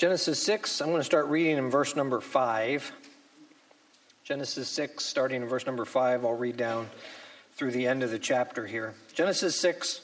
Genesis 6, I'm going to start reading in verse number 5. Genesis 6, starting in verse number 5, I'll read down through the end of the chapter here. Genesis 6,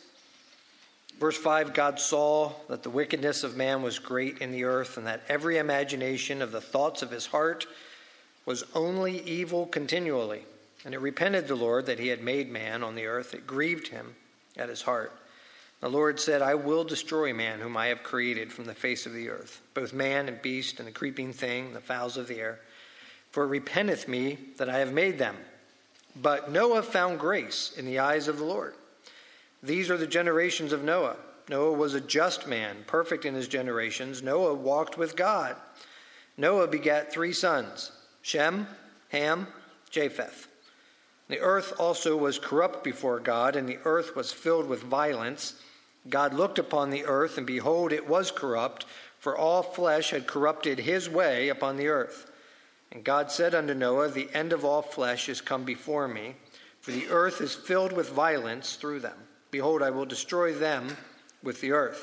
verse 5, God saw that the wickedness of man was great in the earth, and that every imagination of the thoughts of his heart was only evil continually. And it repented the Lord that he had made man on the earth. It grieved him at his heart. The Lord said, I will destroy man whom I have created from the face of the earth, both man and beast and the creeping thing, and the fowls of the air. For it repenteth me that I have made them. But Noah found grace in the eyes of the Lord. These are the generations of Noah. Noah was a just man, perfect in his generations. Noah walked with God. Noah begat 3 sons, Shem, Ham, Japheth. The earth also was corrupt before God, and the earth was filled with violence. God looked upon the earth, and behold, it was corrupt, for all flesh had corrupted his way upon the earth. And God said unto Noah, the end of all flesh is come before me, for the earth is filled with violence through them. Behold, I will destroy them with the earth.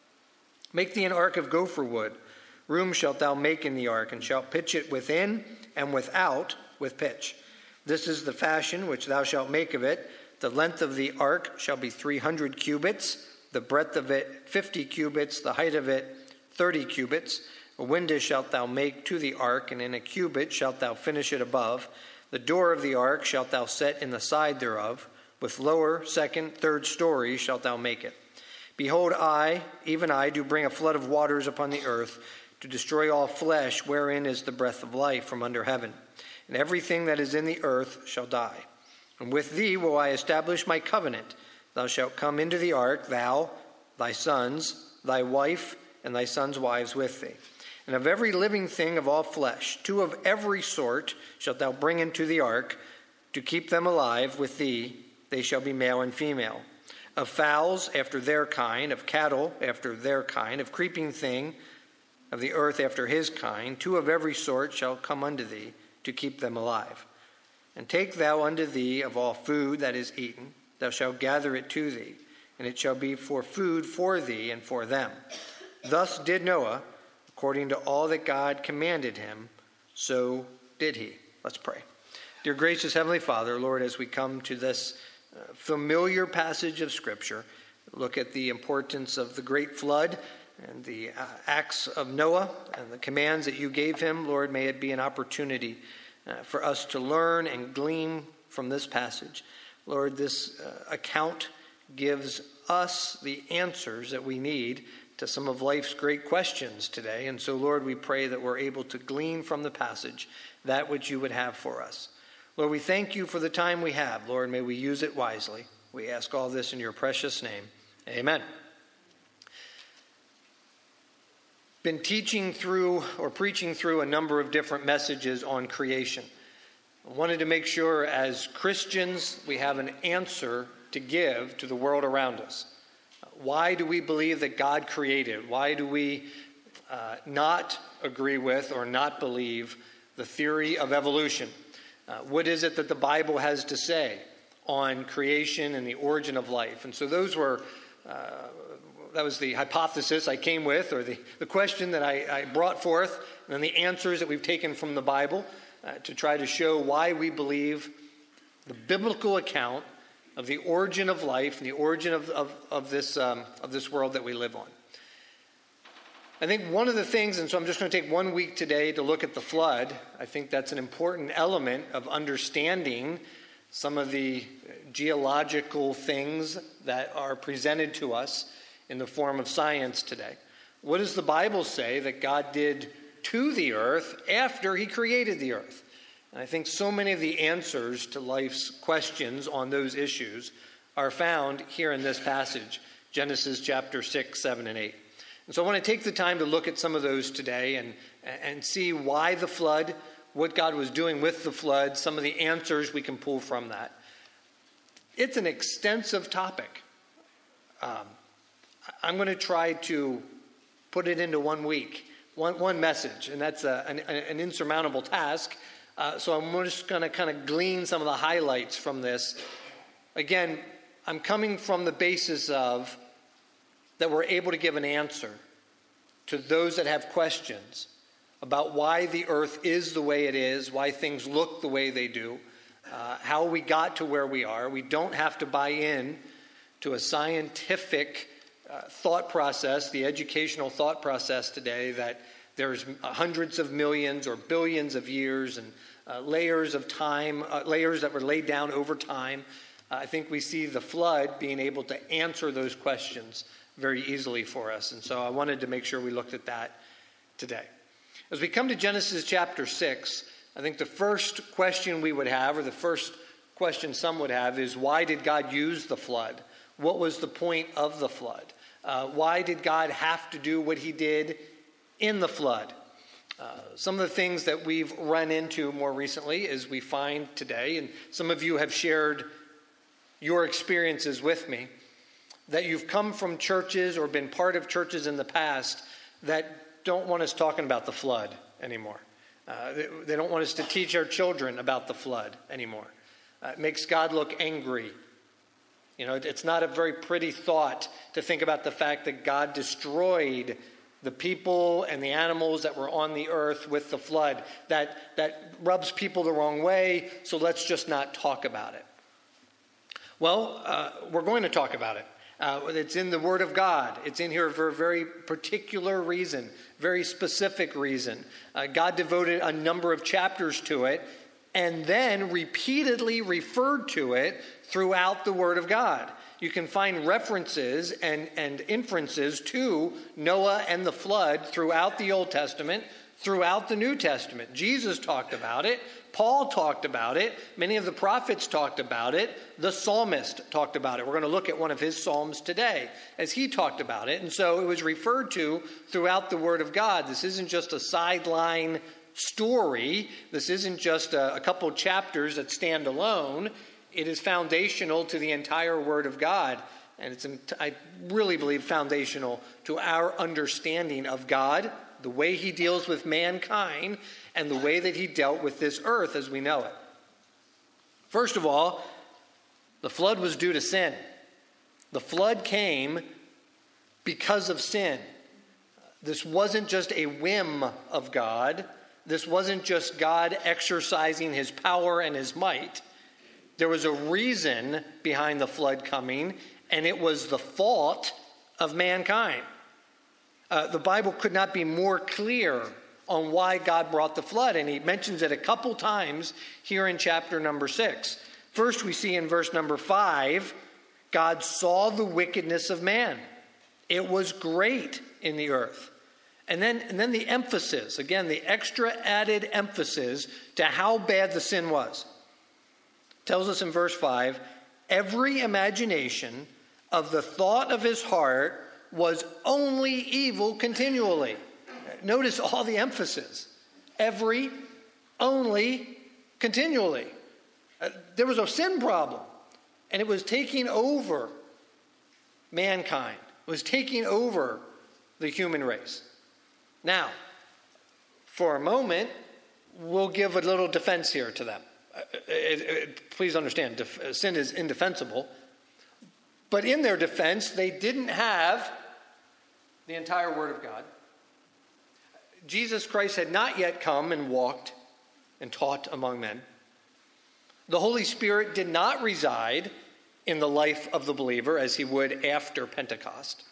Make thee an ark of gopher wood. Room shalt thou make in the ark, and shalt pitch it within and without with pitch. This is the fashion which thou shalt make of it. The length of the ark shall be 300 cubits, the breadth of it 50 cubits, the height of it 30 cubits. A window shalt thou make to the ark, and in a cubit shalt thou finish it above. The door of the ark shalt thou set in the side thereof. With lower, second, third story shalt thou make it. Behold, I, even I, do bring a flood of waters upon the earth, to destroy all flesh, wherein is the breath of life from under heaven. And everything that is in the earth shall die. And with thee will I establish my covenant. Thou shalt come into the ark, thou, thy sons, thy wife, and thy sons' wives with thee. And of every living thing of all flesh, 2 of every sort shalt thou bring into the ark, to keep them alive with thee. They shall be male and female. Of fowls after their kind, of cattle after their kind, of creeping thing of the earth after his kind, 2 of every sort shall come unto thee, to keep them alive. And take thou unto thee of all food that is eaten, thou shalt gather it to thee, and it shall be for food for thee and for them. Thus did Noah, according to all that God commanded him, so did he. Let's pray. Dear gracious Heavenly Father, Lord, as we come to this familiar passage of Scripture, look at the importance of the great flood and the acts of Noah and the commands that you gave him, Lord, may it be an opportunity for us to learn and glean from this passage. Lord, this account gives us the answers that we need to some of life's great questions today. And so, Lord, we pray that we're able to glean from the passage that which you would have for us. Lord, we thank you for the time we have. Lord, may we use it wisely. We ask all this in your precious name. Amen. Been teaching through or preaching through a number of different messages on creation. I wanted to make sure as Christians we have an answer to give to the world around us. Why do we believe that God created? Why do we not agree with or not believe the theory of evolution? What is it that the Bible has to say on creation and the origin of life? And so those were that was the hypothesis I came with, or the question that I brought forth, and then the answers that we've taken from the Bible to try to show why we believe the biblical account of the origin of life and the origin of this world that we live on. I think one of the things, and so I'm just going to take 1 week today to look at the flood. I think that's an important element of understanding some of the geological things that are presented to us in the form of science today. What does the Bible say that God did to the earth after he created the earth? And I think so many of the answers to life's questions on those issues are found here in this passage, Genesis chapter 6, 7, and 8. And so I want to take the time to look at some of those today and see why the flood, what God was doing with the flood, some of the answers we can pull from that. It's an extensive topic. I'm going to try to put it into 1 week, one message, and that's an insurmountable task. So I'm just going to kind of glean some of the highlights from this. Again, I'm coming from the basis of that we're able to give an answer to those that have questions about why the earth is the way it is, why things look the way they do, how we got to where we are. We don't have to buy in to a scientific thought process, the educational thought process today, that there's hundreds of millions or billions of years and layers of time, layers that were laid down over time. I think we see the flood being able to answer those questions very easily for us. And so I wanted to make sure we looked at that today. As we come to Genesis chapter 6, I think the first question we would have, or the first question some would have, is why did God use the flood? What was the point of the flood? Why did God have to do what he did in the flood? Some of the things that we've run into more recently is we find today, and some of you have shared your experiences with me, that you've come from churches or been part of churches in the past that don't want us talking about the flood anymore. They don't want us to teach our children about the flood anymore. It makes God look angry. You know, it's not a very pretty thought to think about the fact that God destroyed the people and the animals that were on the earth with the flood. That rubs people the wrong way, so let's just not talk about it. Well, we're going to talk about it. It's in the Word of God. It's in here for a very particular reason, very specific reason. God devoted a number of chapters to it and then repeatedly referred to it throughout the Word of God. You can find references and inferences to Noah and the flood throughout the Old Testament, throughout the New Testament. Jesus talked about it. Paul talked about it. Many of the prophets talked about it. The psalmist talked about it. We're going to look at one of his psalms today as he talked about it. And so it was referred to throughout the Word of God. This isn't just a sideline story. This isn't just a couple chapters that stand alone. It is foundational to the entire Word of God. And it's, I really believe, foundational to our understanding of God, the way he deals with mankind, and the way that he dealt with this earth as we know it. First of all, the flood was due to sin. The flood came because of sin. This wasn't just a whim of God. This wasn't just God exercising his power and his might. There was a reason behind the flood coming, and it was the fault of mankind. The Bible could not be more clear on why God brought the flood, and he mentions it a couple times here in chapter number 6. First, we see in verse number 5, God saw the wickedness of man. It was great in the earth. And then the emphasis, again, the extra added emphasis to how bad the sin was. Tells us in verse 5, every imagination of the thought of his heart was only evil continually. Notice all the emphasis. Every, only, continually. There was a sin problem, and it was taking over mankind. It was taking over the human race. Now, for a moment, we'll give a little defense here to them. Please understand, sin is indefensible. But in their defense, they didn't have the entire Word of God. Jesus Christ had not yet come and walked and taught among men. The Holy Spirit did not reside in the life of the believer as he would after Pentecost.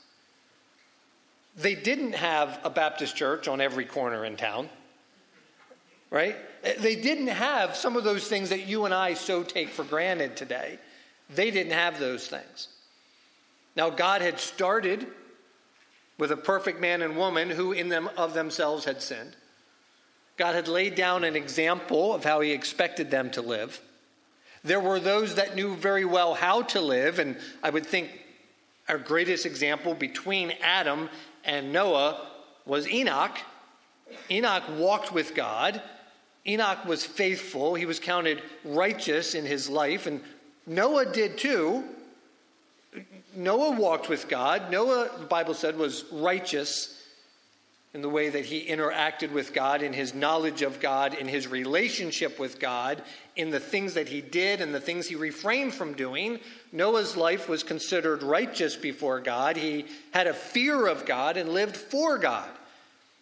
They didn't have a Baptist church on every corner in town, right? They didn't have some of those things that you and I so take for granted today. They didn't have those things. Now, God had started with a perfect man and woman who in them of themselves had sinned. God had laid down an example of how he expected them to live. There were those that knew very well how to live, and I would think our greatest example between Adam and Noah was Enoch. Enoch walked with God. Enoch was faithful. He was counted righteous in his life, and Noah did too. Noah walked with God. Noah, the Bible said, was righteous in the way that he interacted with God, in his knowledge of God, in his relationship with God, in the things that he did and the things he refrained from doing. Noah's life was considered righteous before God. He had a fear of God and lived for God.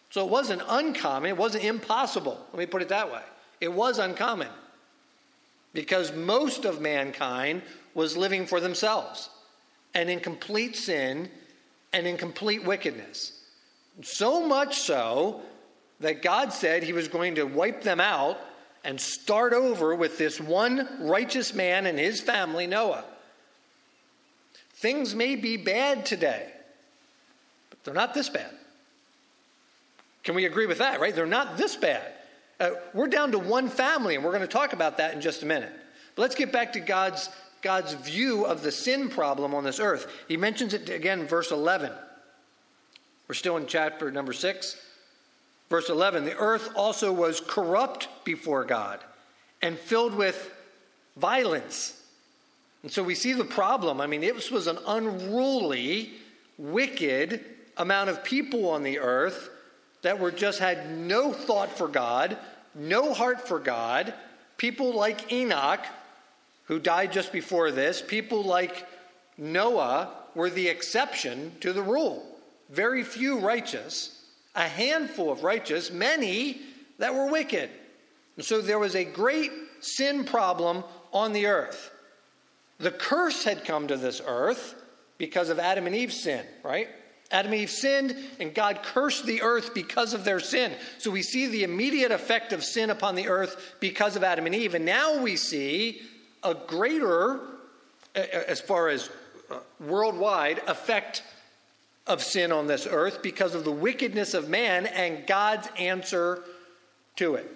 So it wasn't uncommon. It wasn't impossible. Let me put it that way. It was uncommon because most of mankind was living for themselves and in complete sin and in complete wickedness. So much so that God said he was going to wipe them out and start over with this one righteous man and his family, Noah. Things may be bad today, but they're not this bad. Can we agree with that, right? They're not this bad. We're down to one family, and we're going to talk about that in just a minute. But let's get back to God's view of the sin problem on this earth. He mentions it again in verse 11. We're still in chapter number 6. Verse 11, the earth also was corrupt before God and filled with violence. And so we see the problem. I mean, it was an unruly, wicked amount of people on the earth that had no thought for God, no heart for God. People like Enoch, who died just before this, people like Noah were the exception to the rule. Very few righteous. A handful of righteous, many that were wicked. And so there was a great sin problem on the earth. The curse had come to this earth because of Adam and Eve's sin, right? Adam and Eve sinned, and God cursed the earth because of their sin. So we see the immediate effect of sin upon the earth because of Adam and Eve. And now we see a greater, as far as worldwide, effect of sin on this earth because of the wickedness of man and God's answer to it.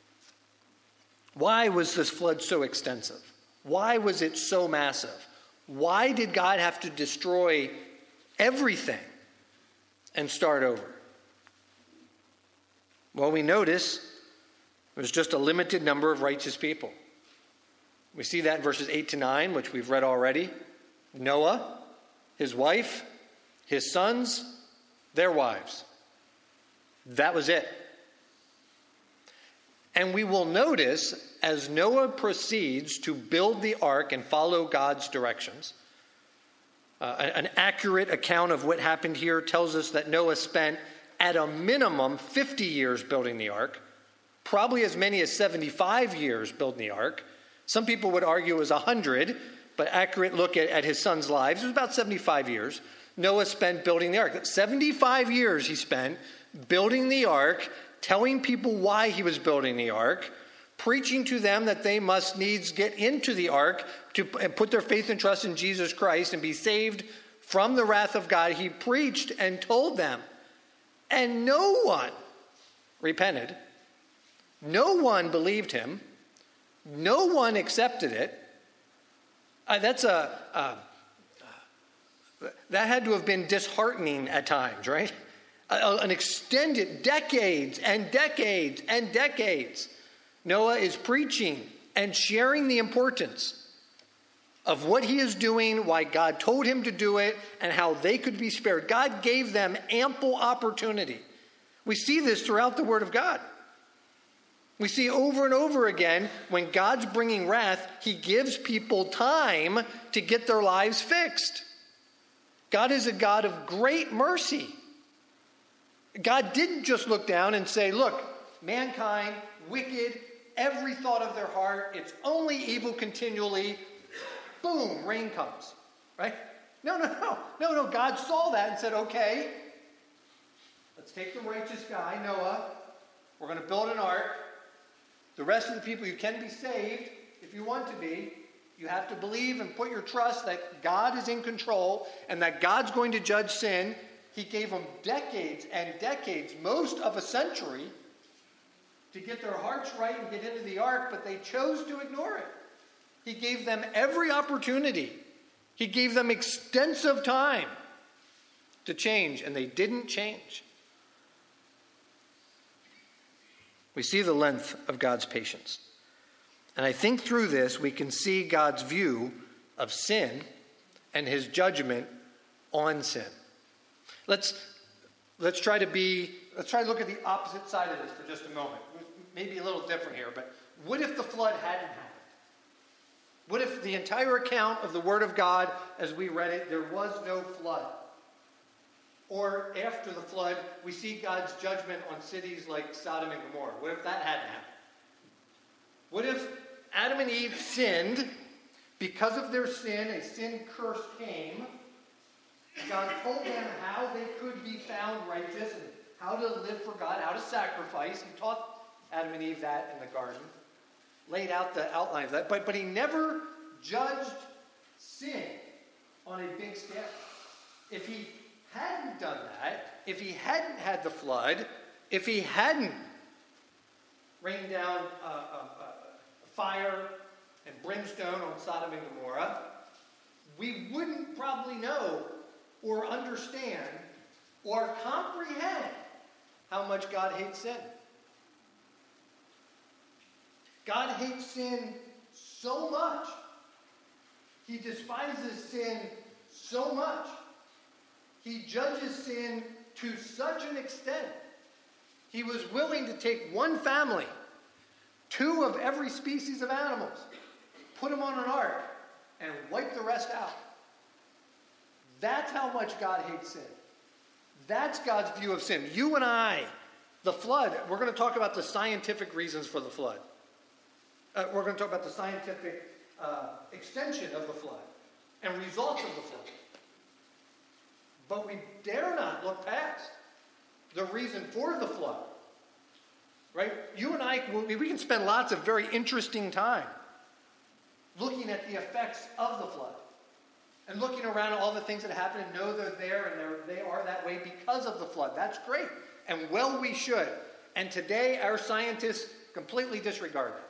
Why was this flood so extensive? Why was it so massive? Why did God have to destroy everything and start over? Well, we notice there's just a limited number of righteous people. We see that in verses 8 to 9, which we've read already. Noah, his wife, his sons, their wives. That was it. And we will notice as Noah proceeds to build the ark and follow God's directions, an accurate account of what happened here tells us that Noah spent at a minimum 50 years building the ark, probably as many as 75 years building the ark. Some people would argue it was 100, but accurate look at his sons' lives, it was about 75 years. Noah spent building the ark. 75 years he spent building the ark, telling people why he was building the ark, preaching to them that they must needs get into the ark and put their faith and trust in Jesus Christ and be saved from the wrath of God. He preached and told them. And no one repented. No one believed him. No one accepted it. That had to have been disheartening at times, right? An extended decades and decades and decades. Noah is preaching and sharing the importance of what he is doing, why God told him to do it, and how they could be spared. God gave them ample opportunity. We see this throughout the Word of God. We see over and over again, when God's bringing wrath, he gives people time to get their lives fixed. God is a God of great mercy. God didn't just look down and say, look, mankind, wicked, every thought of their heart, it's only evil continually. Boom, rain comes, right? No. God saw that and said, okay, let's take the righteous guy, Noah. We're going to build an ark. The rest of the people, you can be saved if you want to be. You have to believe and put your trust that God is in control and that God's going to judge sin. He gave them decades and decades, most of a century, to get their hearts right and get into the ark, but they chose to ignore it. He gave them every opportunity. He gave them extensive time to change, and they didn't change. We see the length of God's patience. And I think through this, we can see God's view of sin and his judgment on sin. Let's try to look at the opposite side of this for just a moment. Maybe a little different here, but what if the flood hadn't happened? What if the entire account of the Word of God, as we read it, there was no flood? Or after the flood, we see God's judgment on cities like Sodom and Gomorrah. What if that hadn't happened? What if Adam and Eve sinned? Because of their sin, a sin curse came. God told them how they could be found righteous and how to live for God, how to sacrifice. He taught Adam and Eve that in the garden. Laid out the outline of that. But he never judged sin on a big scale. If he hadn't done that, if he hadn't had the flood, if he hadn't rained down fire and brimstone on Sodom and Gomorrah, we wouldn't probably know or understand or comprehend how much God hates sin. God hates sin so much. He despises sin so much. He judges sin to such an extent. He was willing to take one family, 2 of every species of animals, put them on an ark, and wipe the rest out. That's how much God hates sin. That's God's view of sin. You and I, the flood, we're going to talk about the scientific reasons for the flood. We're going to talk about the scientific extension of the flood and results of the flood. But we dare not look past the reason for the flood. Right? You and I, we can spend lots of very interesting time looking at the effects of the flood. And looking around at all the things that happen and know they're there and they are that way because of the flood. That's great. And well, we should. And today, our scientists completely disregard that.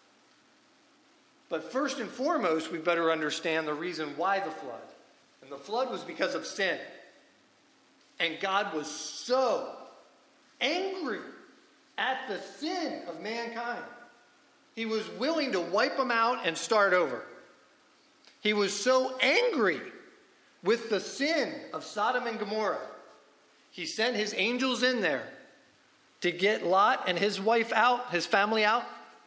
But first and foremost, we better understand the reason why the flood. And the flood was because of sin. And God was so angry at the sin of mankind. He was willing to wipe them out and start over. He was so angry with the sin of Sodom and Gomorrah. He sent his angels in there to get Lot and his wife out, his family out,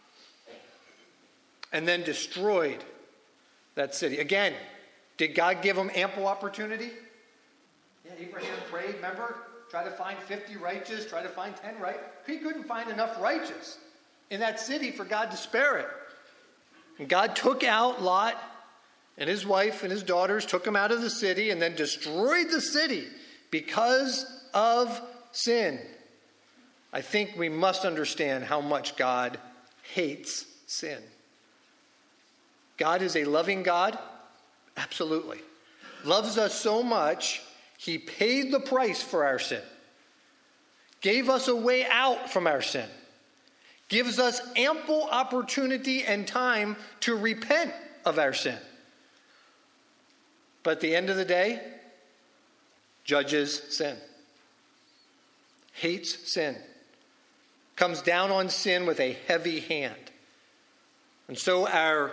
and then destroyed that city. Again, did God give them ample opportunity? Yeah, Abraham prayed, remember? Try to find 50 righteous, try to find 10 right. He couldn't find enough righteous in that city for God to spare it. And God took out Lot and his wife and his daughters, took them out of the city and then destroyed the city because of sin. I think we must understand how much God hates sin. God is a loving God? Absolutely. Loves us so much, he paid the price for our sin. Gave us a way out from our sin. Gives us ample opportunity and time to repent of our sin. But at the end of the day, judges sin. Hates sin. Comes down on sin with a heavy hand. And so our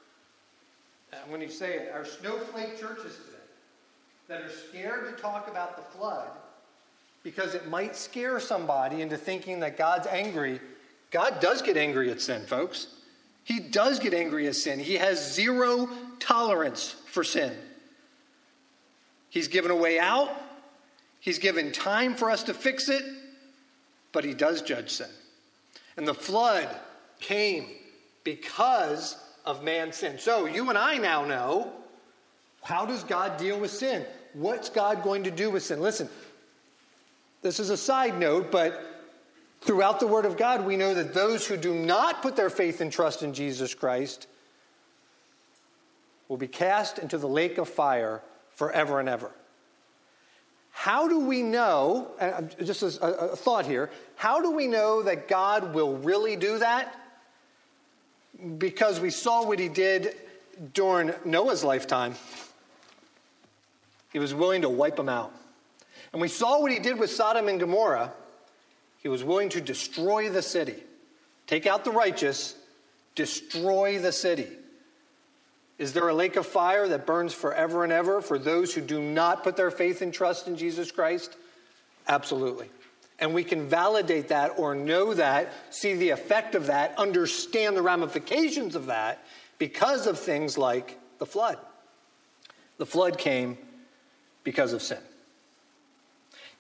snowflake churches today that are scared to talk about the flood because it might scare somebody into thinking that God's angry. God does get angry at sin, folks. He does get angry at sin. He has zero tolerance for sin. He's given a way out. He's given time for us to fix it. But he does judge sin. And the flood came because of man's sin. So you and I now know, how does God deal with sin? What's God going to do with sin? Listen, this is a side note, but throughout the Word of God, we know that those who do not put their faith and trust in Jesus Christ will be cast into the lake of fire forever and ever. How do we know, and just as a thought here, how do we know that God will really do that? Because we saw what he did during Noah's lifetime. He was willing to wipe them out. And we saw what he did with Sodom and Gomorrah. He was willing to destroy the city. Take out the righteous, destroy the city. Is there a lake of fire that burns forever and ever for those who do not put their faith and trust in Jesus Christ? Absolutely. And we can validate that or know that, see the effect of that, understand the ramifications of that because of things like the flood. The flood came because of sin.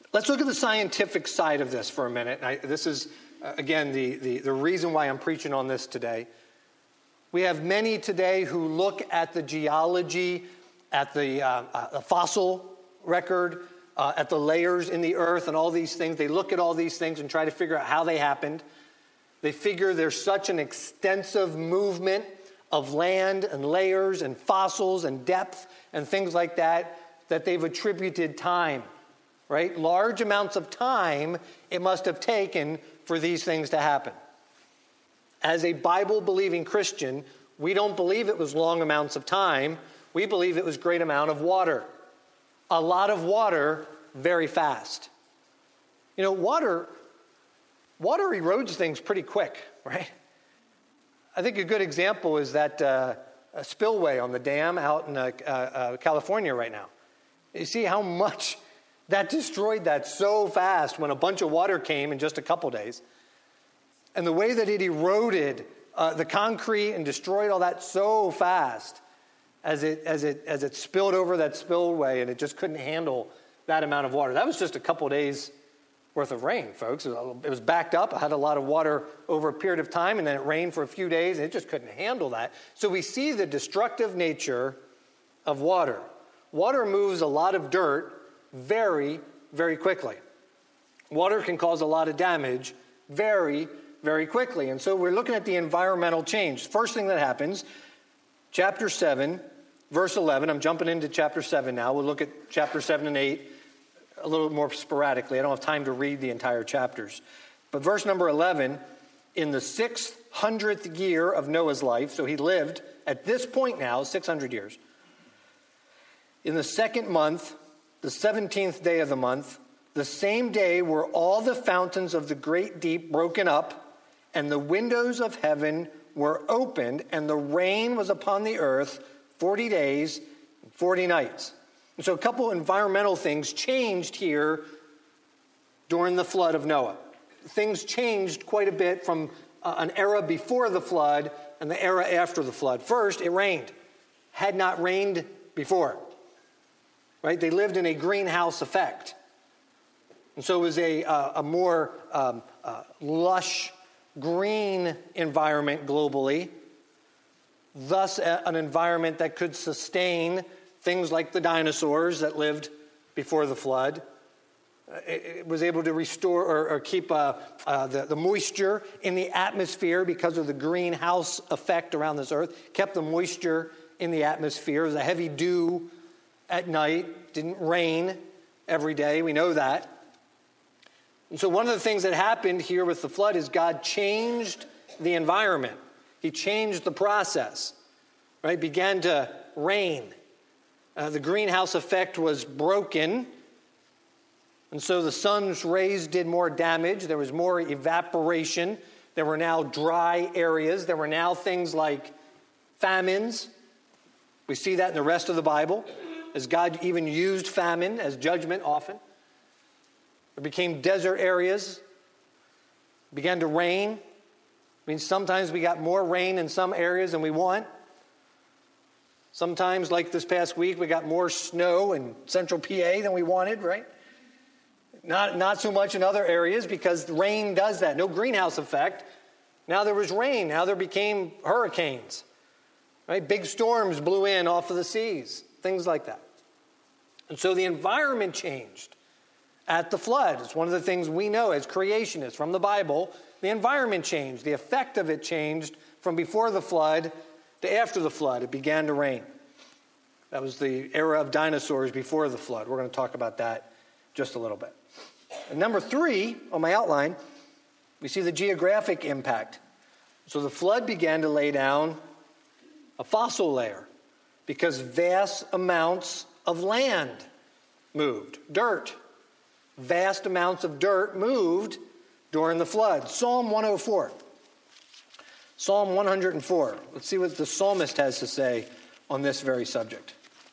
Let's look at the scientific side of this for a minute. This is, again, the reason why I'm preaching on this today. We have many today who look at the geology, at the fossil record, at the layers in the earth and all these things. They look at all these things and try to figure out how they happened. They figure there's such an extensive movement of land and layers and fossils and depth and things like that they've attributed time, right? Large amounts of time it must have taken for these things to happen. As a Bible-believing Christian, we don't believe it was long amounts of time. We believe it was great amount of water. A lot of water very fast. You know, water erodes things pretty quick, right? I think a good example is that a spillway on the dam out in California right now. You see how much that destroyed that so fast when a bunch of water came in just a couple days. And the way that it eroded the concrete and destroyed all that so fast as it spilled over that spillway, and it just couldn't handle that amount of water. That was just a couple days worth of rain, folks. It was backed up. It had a lot of water over a period of time, and then it rained for a few days, and it just couldn't handle that. So we see the destructive nature of water. Water moves a lot of dirt very, very quickly. Water can cause a lot of damage very, very quickly. And so we're looking at the environmental change. First thing that happens, chapter 7, verse 11. I'm jumping into chapter 7 now. We'll look at chapter 7 and 8 a little more sporadically. I don't have time to read the entire chapters. But verse number 11, in the 600th year of Noah's life, so he lived at this point now 600 years. In the second month, the 17th day of the month, the same day were all the fountains of the great deep broken up, and the windows of heaven were opened, and the rain was upon the earth 40 days and 40 nights. And so a couple environmental things changed here during the flood of Noah. Things changed quite a bit from an era before the flood and the era after the flood. First, it rained. Had not rained before. Right? They lived in a greenhouse effect. And so it was a more lush, green environment globally. Thus, an environment that could sustain things like the dinosaurs that lived before the flood. It was able to restore or keep the moisture in the atmosphere because of the greenhouse effect around this earth. Kept the moisture in the atmosphere. It was a heavy dew at night. Didn't rain every day. We know that. And so one of the things that happened here with the flood is God changed the environment. He changed the process. Right? Began to rain. The greenhouse effect was broken. And so the sun's rays did more damage. There was more evaporation. There were now dry areas. There were now things like famines. We see that in the rest of the Bible, as God even used famine as judgment often. There became desert areas. It began to rain. I mean, sometimes we got more rain in some areas than we want. Sometimes, like this past week, we got more snow in central PA than we wanted, right? Not so much in other areas because rain does that. No greenhouse effect. Now there was rain. Now there became hurricanes. Right? Big storms blew in off of the seas. Things like that. And so the environment changed at the flood. It's one of the things we know as creationists from the Bible. The environment changed. The effect of it changed from before the flood to after the flood. It began to rain. That was the era of dinosaurs before the flood. We're going to talk about that just a little bit. And number 3 on my outline, we see the geographic impact. So the flood began to lay down a fossil layer because vast amounts of land moved, dirt. Vast amounts of dirt moved during the flood. Psalm 104. Psalm 104. Let's see what the psalmist has to say on this very subject.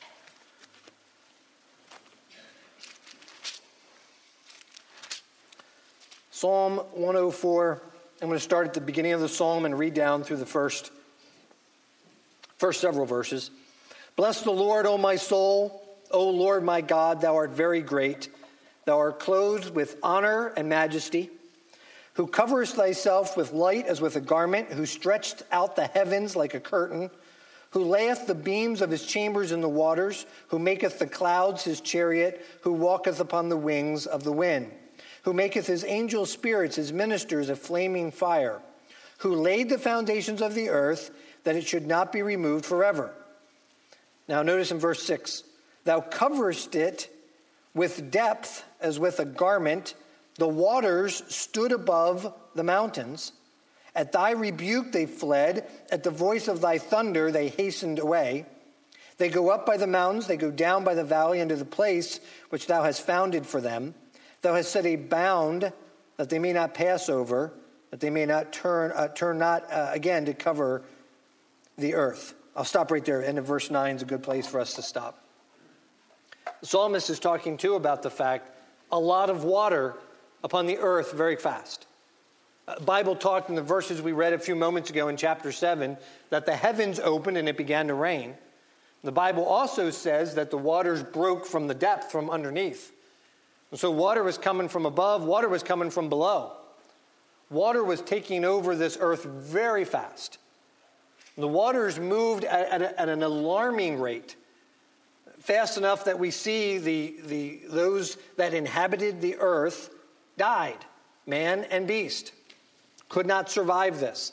Psalm 104. I'm going to start at the beginning of the psalm and read down through the first several verses. Bless the Lord, O my soul. O Lord my God, thou art very great. thou art clothed with honor and majesty, who coverest thyself with light as with a garment, who stretched out the heavens like a curtain, who layeth the beams of his chambers in the waters, who maketh the clouds his chariot, who walketh upon the wings of the wind, who maketh his angel spirits his ministers a flaming fire, who laid the foundations of the earth, that it should not be removed forever. Now notice in verse 6, thou coverest it with depth as with a garment, the waters stood above the mountains. At thy rebuke they fled, at the voice of thy thunder they hastened away. They go up by the mountains, they go down by the valley into the place which thou hast founded for them. Thou hast set a bound that they may not pass over, that they may not turn not again to cover the earth. I'll stop right there. End of verse 9 is a good place for us to stop. The psalmist is talking too about the fact a lot of water upon the earth very fast. Bible talked in the verses we read a few moments ago in chapter 7 that the heavens opened and it began to rain. The Bible also says that the waters broke from the depth, from underneath. And so water was coming from above, water was coming from below. Water was taking over this earth very fast. The waters moved at an alarming rate, fast enough that we see those that inhabited the earth died, man and beast. Could not survive this.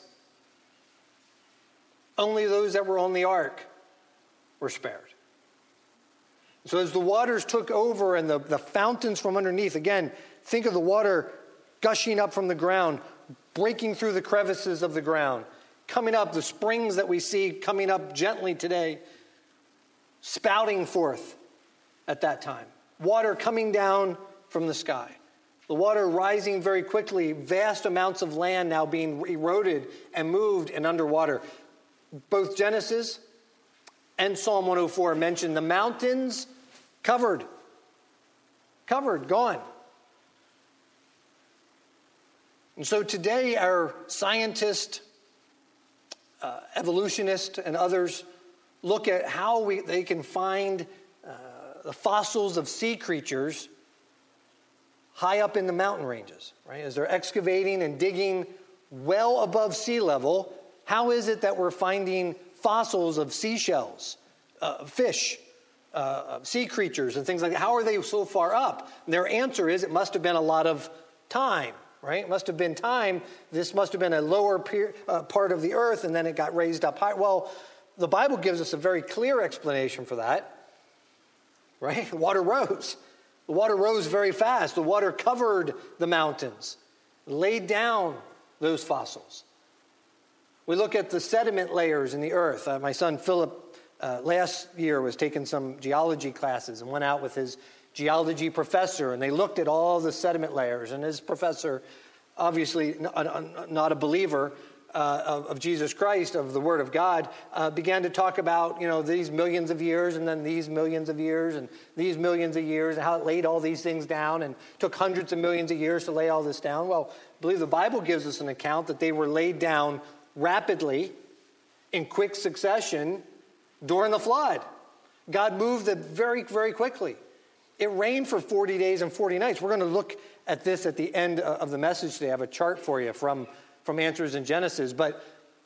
Only those that were on the ark were spared. So as the waters took over and the fountains from underneath, again, think of the water gushing up from the ground, breaking through the crevices of the ground, coming up, the springs that we see coming up gently today, spouting forth at that time. Water coming down from the sky. The water rising very quickly, vast amounts of land now being eroded and moved and underwater. Both Genesis and Psalm 104 mention the mountains covered, gone. And so today our scientists, evolutionists, and others look at how they can find the fossils of sea creatures high up in the mountain ranges, right? As they're excavating and digging well above sea level, how is it that we're finding fossils of seashells, fish, sea creatures, and things like that? How are they so far up? And their answer is it must have been a lot of time, right? It must have been time. This must have been a lower part of the earth, and then it got raised up high. Well, the Bible gives us a very clear explanation for that, right? Water rose. The water rose very fast. The water covered the mountains, laid down those fossils. We look at the sediment layers in the earth. My son Philip last year was taking some geology classes and went out with his geology professor, and they looked at all the sediment layers. And his professor, obviously not a believer of Jesus Christ, of the Word of God, began to talk about, these millions of years and then these millions of years and these millions of years, and how it laid all these things down and took hundreds of millions of years to lay all this down. Well, I believe the Bible gives us an account that they were laid down rapidly in quick succession during the flood. God moved it very, very quickly. It rained for 40 days and 40 nights. We're going to look at this at the end of the message today. I have a chart for you from Answers in Genesis, but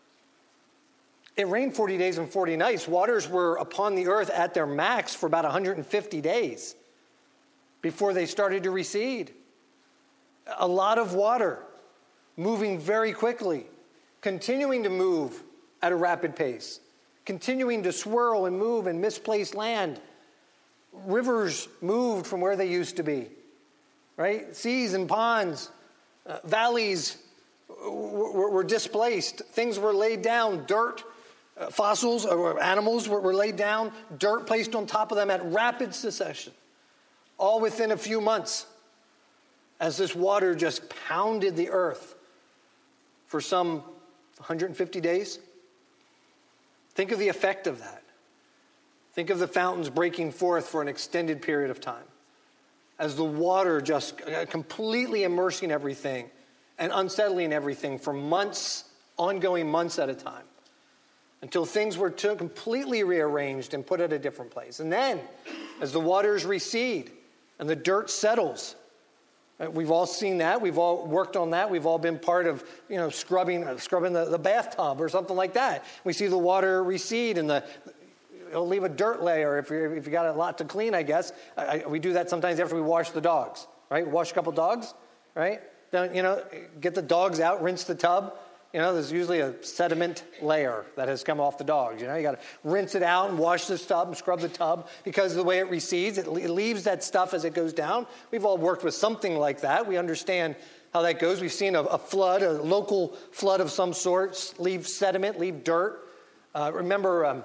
it rained 40 days and 40 nights. Waters were upon the earth at their max for about 150 days before they started to recede. A lot of water moving very quickly, continuing to move at a rapid pace, continuing to swirl and move and misplace land. Rivers moved from where they used to be, right? Seas and ponds, valleys were displaced. Things were laid down. Dirt, fossils or animals were laid down. Dirt placed on top of them at rapid succession. All within a few months, as this water just pounded the earth for some 150 days. Think of the effect of that. Think of the fountains breaking forth for an extended period of time. As the water just completely immersing everything and unsettling everything for months, ongoing months at a time, until things were completely rearranged and put at a different place. And then, as the waters recede, and the dirt settles. We've all seen that. We've all worked on that. We've all been part of, scrubbing the bathtub or something like that. We see the water recede and it'll leave a dirt layer if you got a lot to clean, I guess. We do that sometimes after we wash the dogs, right? We wash a couple dogs, right? Then, get the dogs out, rinse the tub. There's usually a sediment layer that has come off the dogs. You got to rinse it out and wash the tub and scrub the tub because of the way it recedes. It leaves that stuff as it goes down. We've all worked with something like that. We understand how that goes. We've seen a flood, a local flood of some sort, leave sediment, leave dirt. Remember,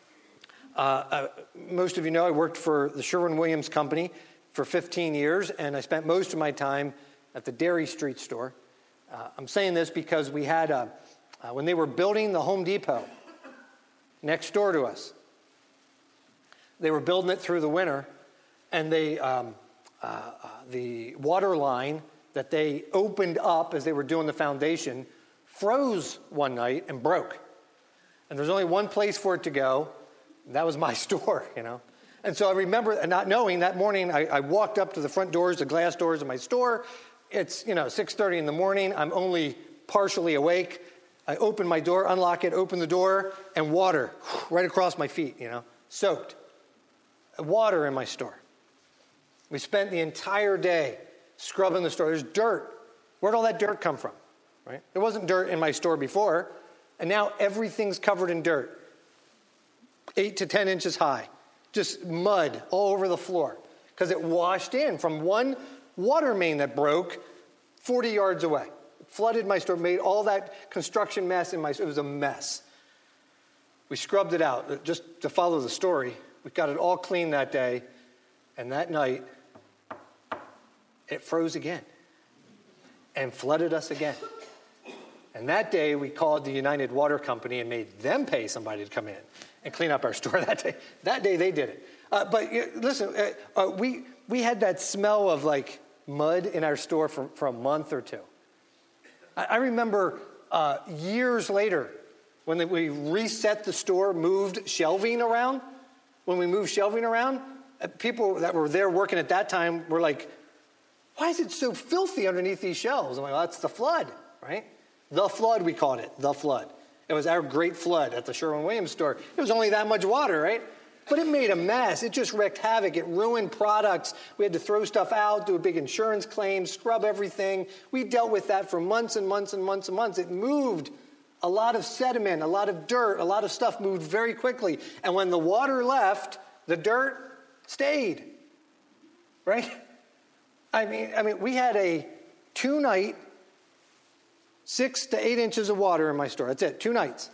most of you know I worked for the Sherwin-Williams Company for 15 years, and I spent most of my time at the Dairy Street store. I'm saying this because we had, when they were building the Home Depot next door to us, they were building it through the winter, and the water line that they opened up as they were doing the foundation froze one night and broke. And there's only one place for it to go, and that was my store, And so I remember not knowing that morning, I walked up to the front doors, the glass doors of my store. It's, 6:30 in the morning. I'm only partially awake. I open my door, unlock it, open the door, and water right across my feet, soaked. Water in my store. We spent the entire day scrubbing the store. There's dirt. Where'd all that dirt come from, right? There wasn't dirt in my store before, and now everything's covered in dirt. 8 to 10 inches high. Just mud all over the floor because it washed in from one water main that broke 40 yards away. It flooded my store, made all that construction mess in my store. It was a mess. We scrubbed it out. Just to follow the story, we got it all clean that day, and that night, it froze again and flooded us again. And that day, we called the United Water Company and made them pay somebody to come in and clean up our store that day. That day, they did it. But listen, we had that smell of like mud in our store for a month or two. I remember years later when we reset the store, moved shelving around. When we moved shelving around, people that were there working at that time were like, why is it so filthy underneath these shelves? I'm like, well, that's the flood, right? The flood, we called it, the flood. It was our great flood at the Sherwin-Williams store. It was only that much water, right? But it made a mess. It just wreaked havoc. It ruined products. We had to throw stuff out, do a big insurance claim, scrub everything. We dealt with that for months and months and months and months. It moved a lot of sediment, a lot of dirt, a lot of stuff moved very quickly. And when the water left, the dirt stayed, right? I mean, we had a 2-night, 6 to 8 inches of water in my store. That's it, 2 nights.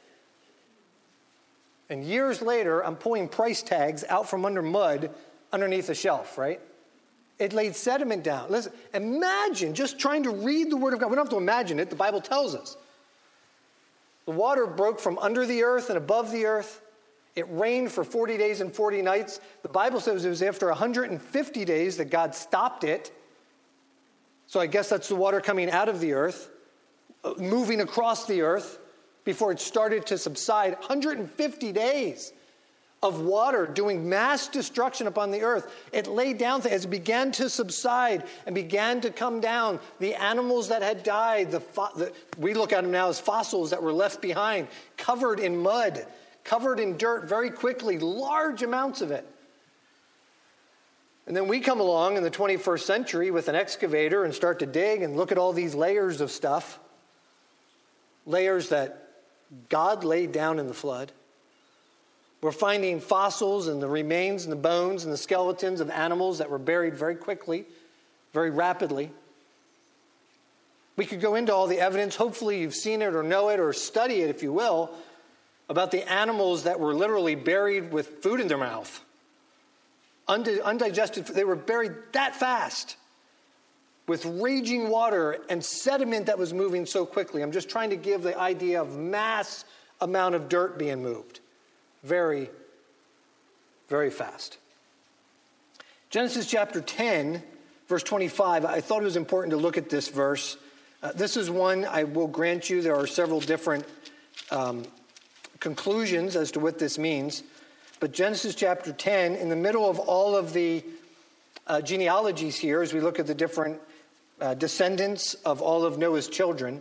And years later, I'm pulling price tags out from under mud underneath a shelf, right? It laid sediment down. Listen, imagine just trying to read the Word of God. We don't have to imagine it. The Bible tells us. The water broke from under the earth and above the earth. It rained for 40 days and 40 nights. The Bible says it was after 150 days that God stopped it. So I guess that's the water coming out of the earth, moving across the earth before it started to subside. 150 days of water doing mass destruction upon the earth. It laid down as it began to subside and began to come down. The animals that had died, we look at them now as fossils that were left behind, covered in mud, covered in dirt very quickly, large amounts of it. And then we come along in the 21st century with an excavator and start to dig and look at all these layers of stuff, layers that God laid down in the flood. We're finding fossils and the remains and the bones and the skeletons of animals that were buried very quickly, very rapidly. We could go into all the evidence. Hopefully you've seen it or know it or study it, if you will, about the animals that were literally buried with food in their mouth. Undigested, they were buried that fast with raging water and sediment that was moving so quickly. I'm just trying to give the idea of mass amount of dirt being moved. Very, very fast. Genesis chapter 10, verse 25, I thought it was important to look at this verse. This is one, I will grant you, there are several different conclusions as to what this means. But Genesis chapter 10, in the middle of all of the genealogies here as we look at the different descendants of all of Noah's children.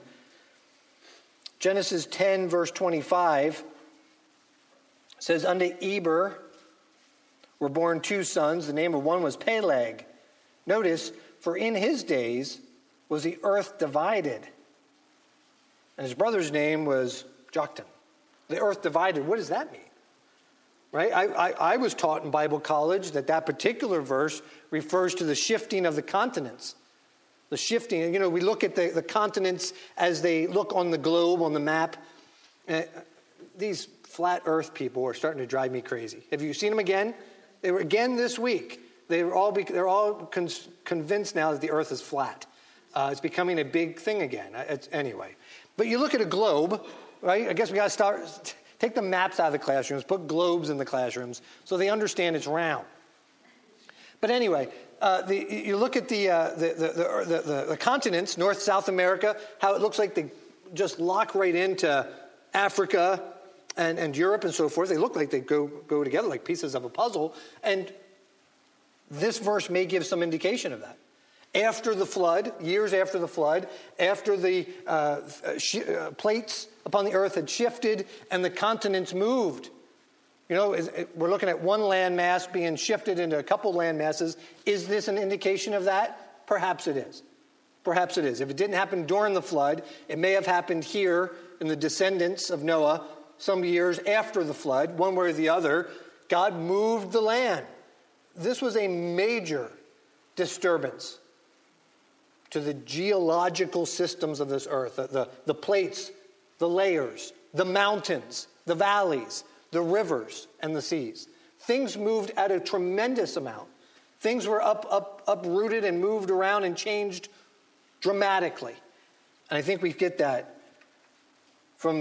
Genesis 10, verse 25 says, unto Eber were born 2 sons. The name of one was Peleg. Notice, for in his days was the earth divided. And his brother's name was Joktan. The earth divided, what does that mean? Right? I was taught in Bible college that particular verse refers to the shifting of the continents. The shifting, we look at the continents as they look on the globe, on the map. These flat earth people are starting to drive me crazy. Have you seen them again? They were again this week. They're all convinced now that the earth is flat. It's becoming a big thing again. Anyway. But you look at a globe, right? I guess we got to take the maps out of the classrooms, put globes in the classrooms so they understand it's round. But anyway, you look at the continents, North, South America, how it looks like they just lock right into Africa and Europe and so forth. They look like they go together like pieces of a puzzle. And this verse may give some indication of that. After the flood, years after the flood, after the plates upon the earth had shifted and the continents moved. We're looking at one landmass being shifted into a couple land masses. Is this an indication of that? Perhaps it is. Perhaps it is. If it didn't happen during the flood, it may have happened here in the descendants of Noah some years after the flood, one way or the other. God moved the land. This was a major disturbance to the geological systems of this earth, the plates, the layers, the mountains, the valleys, the rivers, and the seas. Things moved at a tremendous amount. Things were uprooted and moved around and changed dramatically. And I think we get that from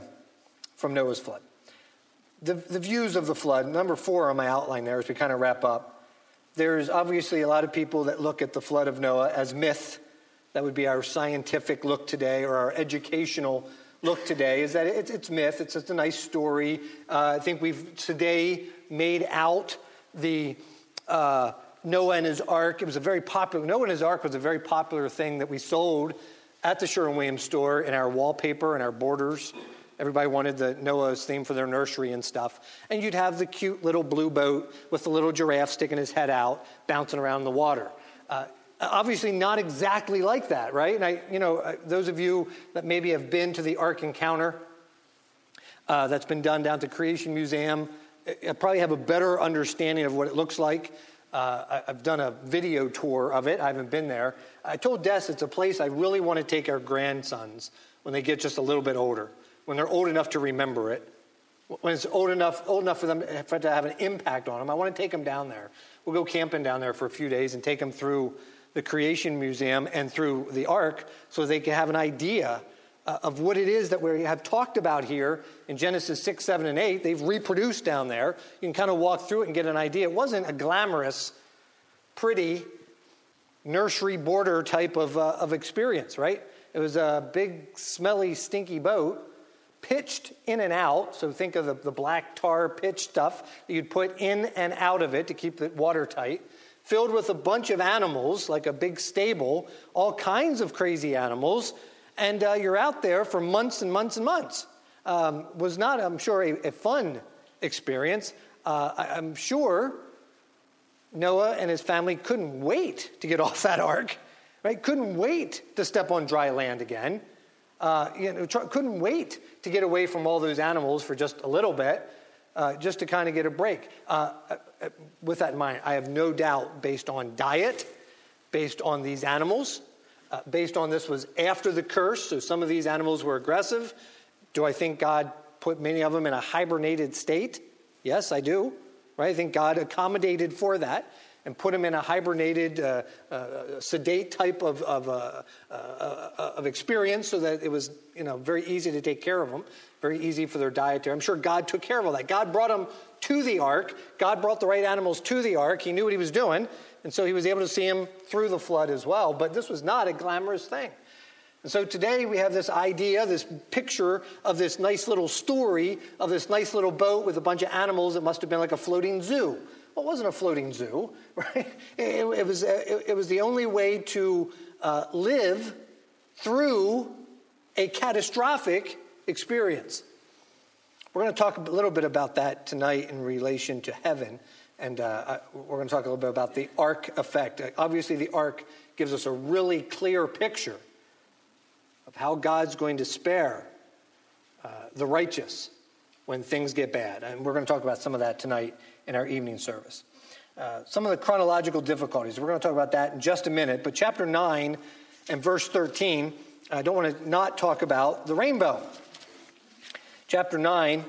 Noah's flood. The views of the flood, number 4 on my outline there as we kind of wrap up. There's obviously a lot of people that look at the flood of Noah as myth. That would be our scientific look today, or our educational look today, is that it's myth. It's just a nice story. I think we've today made out the Noah and his ark. It was Noah and his ark was a very popular thing that we sold at the Sherwin-Williams store in our wallpaper and our borders. Everybody wanted the Noah's theme for their nursery and stuff. And you'd have the cute little blue boat with the little giraffe sticking his head out, bouncing around the water. Obviously not exactly like that, right? And those of you that maybe have been to the Ark Encounter that's been done down at the Creation Museum, probably have a better understanding of what it looks like. I've done a video tour of it. I haven't been there. I told Des it's a place I really want to take our grandsons when they get just a little bit older, when they're old enough to remember it, when it's old enough for them to have an impact on them. I want to take them down there. We'll go camping down there for a few days and take them through the Creation Museum and through the Ark so they can have an idea of what it is that we have talked about here in Genesis 6, 7, and 8. They've reproduced down there. You can kind of walk through it and get an idea. It wasn't a glamorous, pretty, nursery border type of experience, right? It was a big, smelly, stinky boat, pitched in and out. So think of the black tar pitch stuff that you'd put in and out of it to keep it watertight, filled with a bunch of animals, like a big stable, all kinds of crazy animals, and you're out there for months and months and months. Was not, I'm sure, a fun experience. I'm sure Noah and his family couldn't wait to get off that ark, right? Couldn't wait to step on dry land again. Couldn't wait to get away from all those animals for just a little bit, just to kind of get a break. With that in mind, I have no doubt, based on diet, based on these animals, based on this was after the curse, so some of these animals were aggressive. Do I think God put many of them in a hibernated state? Yes, I do. Right? I think God accommodated for that and put them in a hibernated, sedate type of experience so that it was, very easy to take care of them, very easy for their dietary. I'm sure God took care of all that. God brought them to the ark. God brought the right animals to the ark. He knew what he was doing, and so he was able to see them through the flood as well. But this was not a glamorous thing. And so today we have this idea, this picture of this nice little story of this nice little boat with a bunch of animals that must have been like a floating zoo. Well, it wasn't a floating zoo, right? It was the only way to live through a catastrophic experience. We're going to talk a little bit about that tonight in relation to heaven, and we're going to talk a little bit about the ark effect. Obviously, the ark gives us a really clear picture of how God's going to spare the righteous when things get bad. And we're going to talk about some of that tonight in our evening service. Some of the chronological difficulties, we're going to talk about that in just a minute. But chapter 9 and verse 13, I don't want to not talk about the rainbow. Chapter 9,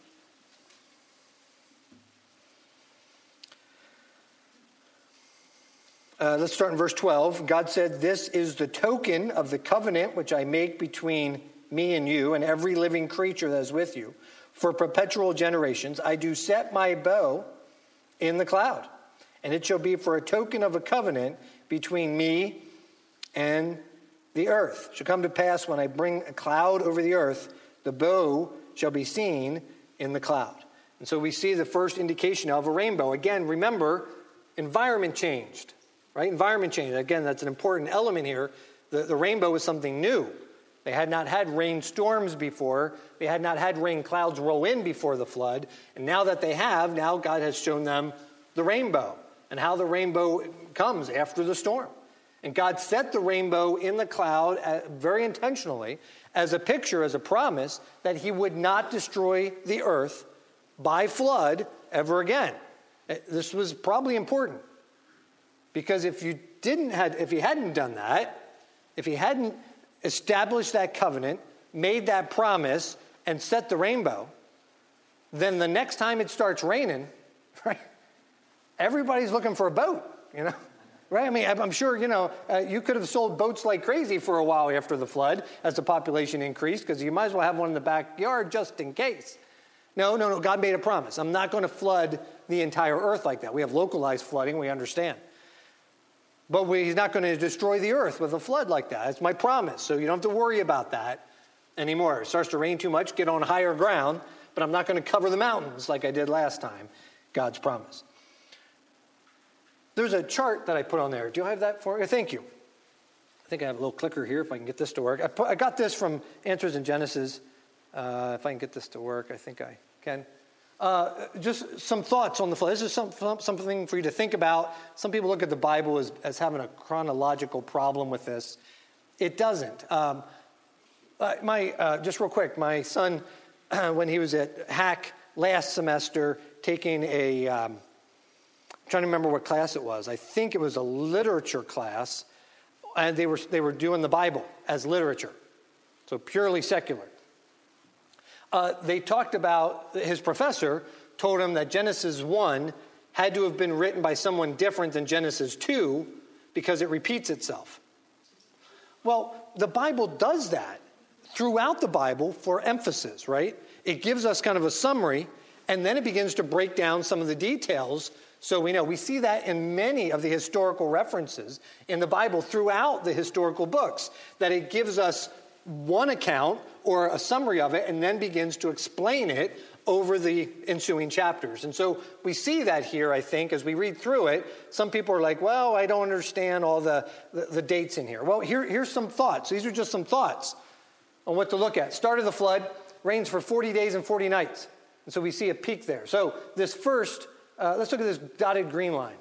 let's start in verse 12. God said, "This is the token of the covenant which I make between me and you and every living creature that is with you. For perpetual generations, I do set my bow in the cloud, and it shall be for a token of a covenant between me and the earth. It shall come to pass when I bring a cloud over the earth, the bow shall be seen in the cloud." And so we see the first indication of a rainbow. Again, remember, environment changed, right? Environment changed. Again, that's an important element here. The rainbow was something new. They had not had rainstorms before. They had not had rain clouds roll in before the flood. And now that they have, now God has shown them the rainbow and how the rainbow comes after the storm. And God set the rainbow in the cloud very intentionally as a picture, as a promise that he would not destroy the earth by flood ever again. This was probably important because if he hadn't done that, if he hadn't established that covenant, made that promise, and set the rainbow, then the next time it starts raining, right, everybody's looking for a boat, right? I mean, I'm sure, you could have sold boats like crazy for a while after the flood as the population increased, because you might as well have one in the backyard just in case. No. God made a promise. I'm not going to flood the entire earth like that. We have localized flooding, we understand. But he's not going to destroy the earth with a flood like that. That's my promise. So you don't have to worry about that anymore. It starts to rain too much, get on higher ground, but I'm not going to cover the mountains like I did last time. God's promise. There's a chart that I put on there. Do you have that for me? Thank you. I think I have a little clicker here if I can get this to work. I got this from Answers in Genesis. If I can get this to work, I think I can. Just some thoughts on the flood. This is something for you to think about. Some people look at the Bible as having a chronological problem with this. It doesn't. Just real quick, my son, when he was at Hack last semester, taking I'm trying to remember what class it was. I think it was a literature class, and they were doing the Bible as literature, so purely secular. They talked about, his professor told him that Genesis 1 had to have been written by someone different than Genesis 2 because it repeats itself. Well, the Bible does that throughout the Bible for emphasis, right? It gives us kind of a summary, and then it begins to break down some of the details. So we see that in many of the historical references in the Bible throughout the historical books, that it gives us one account or a summary of it and then begins to explain it over the ensuing chapters. And so we see that here, I think, as we read through it. Some people are like, well, I don't understand all the dates in here. Well, here's some thoughts. These are just some thoughts on what to look at. Start of the flood, rains for 40 days and 40 nights. And so we see a peak there. So this first, let's look at this dotted green line.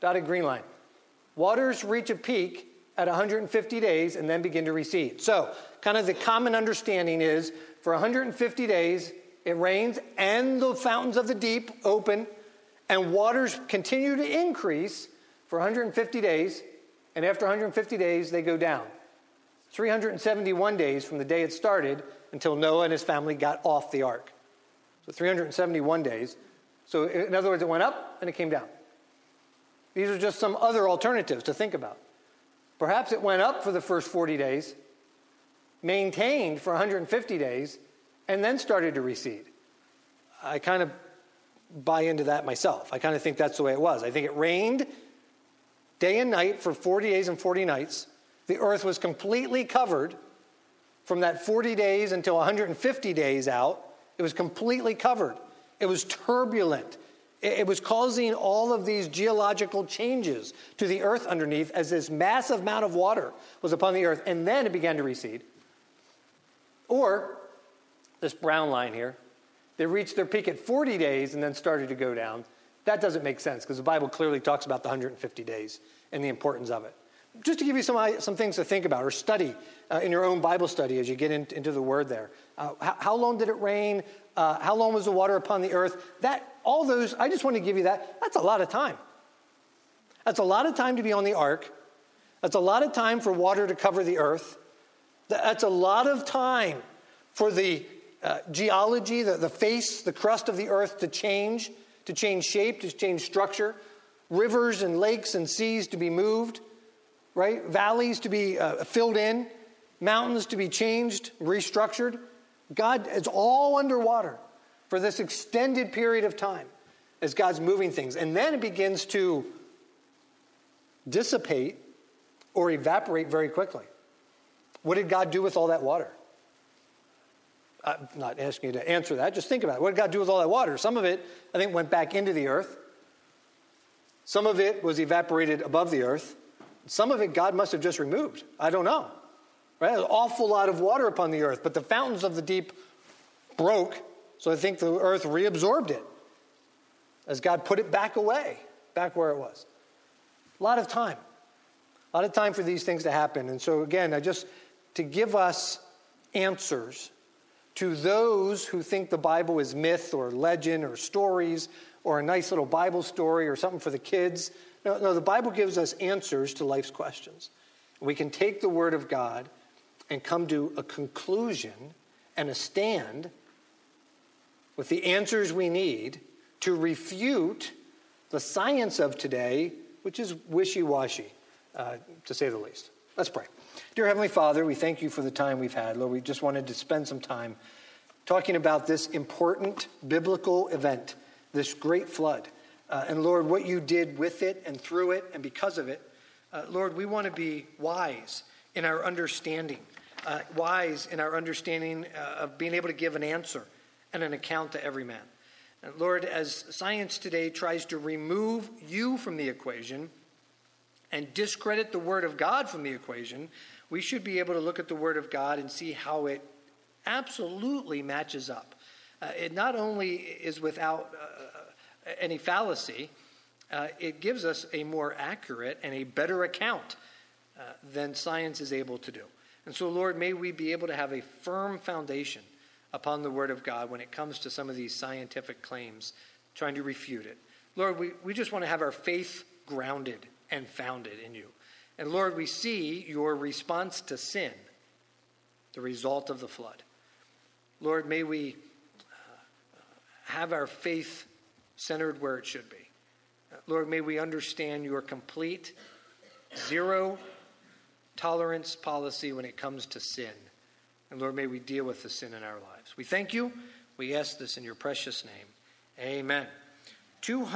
Waters reach a peak at 150 days and then begin to recede. So kind of the common understanding is for 150 days, it rains and the fountains of the deep open and waters continue to increase for 150 days. And after 150 days, they go down. 371 days from the day it started until Noah and his family got off the ark. So 371 days. So in other words, it went up and it came down. These are just some other alternatives to think about. Perhaps it went up for the first 40 days, maintained for 150 days, and then started to recede. I kind of buy into that myself. I kind of think that's the way it was. I think it rained day and night for 40 days and 40 nights. The earth was completely covered from that 40 days until 150 days out. It was completely covered. It was turbulent. It was causing all of these geological changes to the earth underneath as this massive amount of water was upon the earth, and then it began to recede. Or this brown line here, they reached their peak at 40 days and then started to go down. That doesn't make sense because the Bible clearly talks about the 150 days and the importance of it. Just to give you some things to think about or study in your own Bible study as you get into the Word there. How long did it rain? How long was the water upon the earth? All those, I just want to give you that. That's a lot of time. That's a lot of time to be on the ark. That's a lot of time for water to cover the earth. That's a lot of time for the geology, the face, the crust of the earth to change shape, to change structure. Rivers and lakes and seas to be moved, right? Valleys to be filled in. Mountains to be changed, restructured. God is all underwater for this extended period of time as God's moving things. And then it begins to dissipate or evaporate very quickly. What did God do with all that water? I'm not asking you to answer that. Just think about it. What did God do with all that water? Some of it, I think, went back into the earth. Some of it was evaporated above the earth. Some of it God must have just removed. I don't know. Right? There's an awful lot of water upon the earth, but the fountains of the deep broke, so I think the earth reabsorbed it as God put it back away, back where it was. A lot of time. A lot of time for these things to happen. And so again, to give us answers to those who think the Bible is myth or legend or stories or a nice little Bible story or something for the kids. No, the Bible gives us answers to life's questions. We can take the Word of God and come to a conclusion and a stand with the answers we need to refute the science of today, which is wishy-washy, to say the least. Let's pray. Dear Heavenly Father, we thank you for the time we've had. Lord, we just wanted to spend some time talking about this important biblical event, this great flood. And Lord, what you did with it and through it and because of it. Lord, we want to be wise in our understanding, of being able to give an answer and an account to every man. And Lord, as science today tries to remove you from the equation and discredit the Word of God from the equation, we should be able to look at the Word of God and see how it absolutely matches up. It not only is without any fallacy, it gives us a more accurate and a better account than science is able to do. And so, Lord, may we be able to have a firm foundation upon the Word of God when it comes to some of these scientific claims, trying to refute it. Lord, we just want to have our faith grounded and founded in you. And Lord, we see your response to sin, the result of the flood. Lord, may we have our faith centered where it should be. Lord, may we understand your complete zero tolerance policy when it comes to sin. And Lord, may we deal with the sin in our lives. We thank you. We ask this in your precious name. Amen.